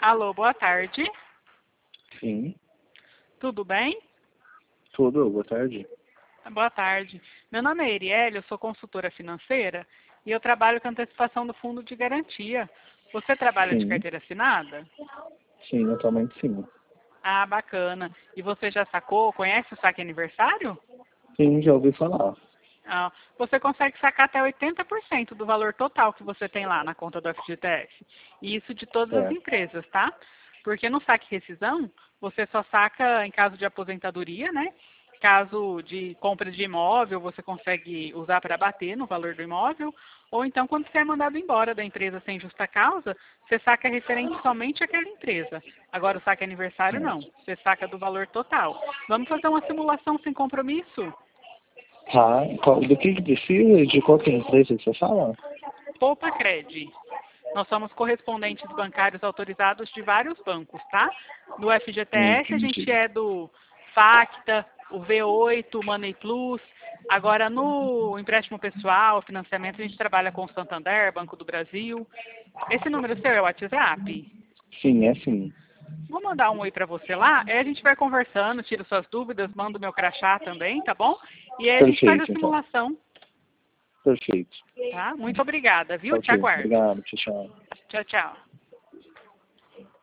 Alô, boa tarde. Sim, Tudo bem? tudo, boa tarde. Boa tarde. Meu nome é Erielle, eu sou consultora financeira e eu trabalho com antecipação do fundo de garantia. Você trabalha de Sim, carteira assinada? sim, atualmente sim. Ah, bacana. E você já sacou, conhece o saque aniversário? Sim, já ouvi falar. Ah, você consegue sacar até 80% do valor total que você tem lá na conta do FGTS. E isso de todas as Certo, empresas, tá? Porque no saque rescisão, você só saca em caso de aposentadoria, né? Caso de compra de imóvel, você consegue usar para bater no valor do imóvel. Ou então, quando você é mandado embora da empresa sem justa causa, você saca referente somente àquela empresa. Agora, o saque aniversário, não. certo. Você saca do valor total. Vamos fazer uma simulação sem compromisso? Tá, do que precisa? De qual que é a empresa que você fala? Poupa Cred. Nós somos correspondentes bancários autorizados de vários bancos, tá? No FGTS a gente Entendi. é do Facta, o V8, o Money Plus. Agora no empréstimo pessoal, financiamento, a gente trabalha com o Santander, Banco do Brasil. Esse número seu é o WhatsApp? Sim, é sim. Vou mandar um oi para você lá, aí a gente vai conversando, tira suas dúvidas, manda o meu crachá também, tá bom? E aí a gente faz a Perfeito, então. simulação, Perfeito. tá? Muito obrigada, viu? Te Ok, aguardo. obrigado, tchau, tchau. Tchau, tchau.